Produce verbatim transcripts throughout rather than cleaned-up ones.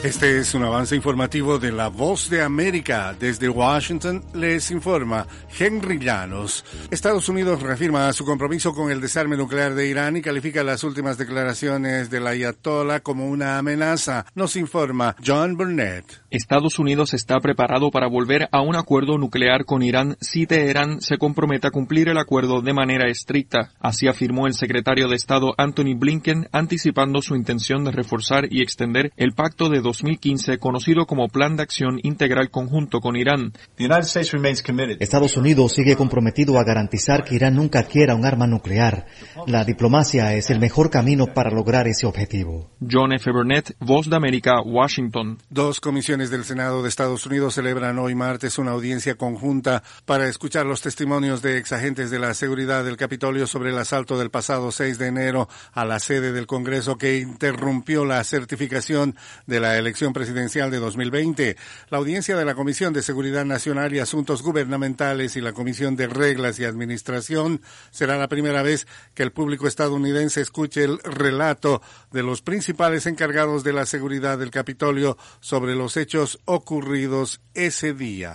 Este es un avance informativo de La Voz de América. Desde Washington les informa Henry Llanos. Estados Unidos reafirma su compromiso con el desarme nuclear de Irán y califica las últimas declaraciones del ayatollah como una amenaza. Nos informa John Burnett. Estados Unidos está preparado para volver a un acuerdo nuclear con Irán si Teherán se compromete a cumplir el acuerdo de manera estricta. Así afirmó el secretario de Estado Antony Blinken, anticipando su intención de reforzar y extender el pacto de dos mil quince conocido como Plan de Acción Integral Conjunto con Irán. Estados Unidos sigue comprometido a garantizar que Irán nunca quiera un arma nuclear. La diplomacia es el mejor camino para lograr ese objetivo. John F. Burnett, Voz de América, Washington. Dos comisiones del Senado de Estados Unidos celebran hoy martes una audiencia conjunta para escuchar los testimonios de exagentes de la seguridad del Capitolio sobre el asalto del pasado seis de enero a la sede del Congreso que interrumpió la certificación de la elección presidencial de dos mil veinte. La audiencia de la Comisión de Seguridad Nacional y Asuntos Gubernamentales y la Comisión de Reglas y Administración será la primera vez que el público estadounidense escuche el relato de los principales encargados de la seguridad del Capitolio sobre los hechos ocurridos ese día.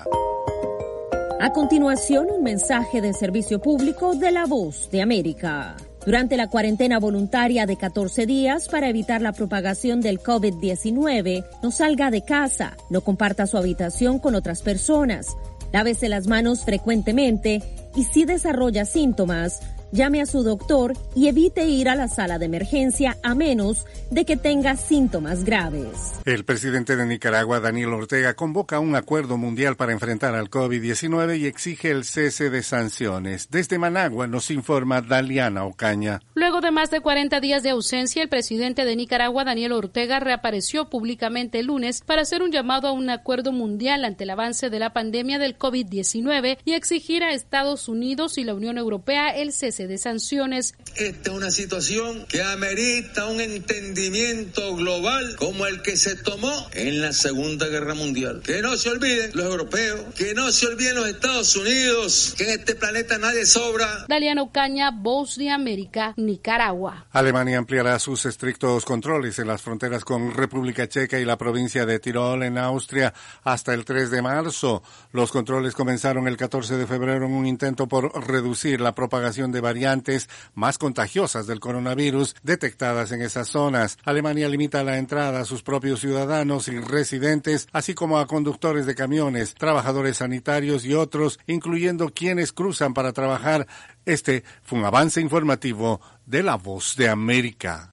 A continuación, un mensaje de servicio público de La Voz de América. Durante la cuarentena voluntaria de catorce días para evitar la propagación del COVID diecinueve, no salga de casa, no comparta su habitación con otras personas, lávese las manos frecuentemente y si desarrolla síntomas, llame a su doctor y evite ir a la sala de emergencia a menos de que tenga síntomas graves. El presidente de Nicaragua, Daniel Ortega, convoca un acuerdo mundial para enfrentar al COVID diecinueve y exige el cese de sanciones. Desde Managua nos informa Daliana Ocaña. Luego de más de cuarenta días de ausencia, el presidente de Nicaragua, Daniel Ortega, reapareció públicamente el lunes para hacer un llamado a un acuerdo mundial ante el avance de la pandemia del COVID diecinueve y exigir a Estados Unidos y la Unión Europea el cese de sanciones. Esta es una situación que amerita un entendimiento global como el que se tomó en la Segunda Guerra Mundial. Que no se olviden los europeos, que no se olviden los Estados Unidos, que en este planeta nadie sobra. Daliana Ocaña, Voz de América, Nicaragua. Alemania ampliará sus estrictos controles en las fronteras con República Checa y la provincia de Tirol en Austria hasta el tres de marzo. Los controles comenzaron el catorce de febrero en un intento por reducir la propagación de variantes más contagiosas del coronavirus detectadas en esas zonas. Alemania limita la entrada a sus propios ciudadanos y residentes, así como a conductores de camiones, trabajadores sanitarios y otros, incluyendo quienes cruzan para trabajar. Este fue un avance informativo de La Voz de América.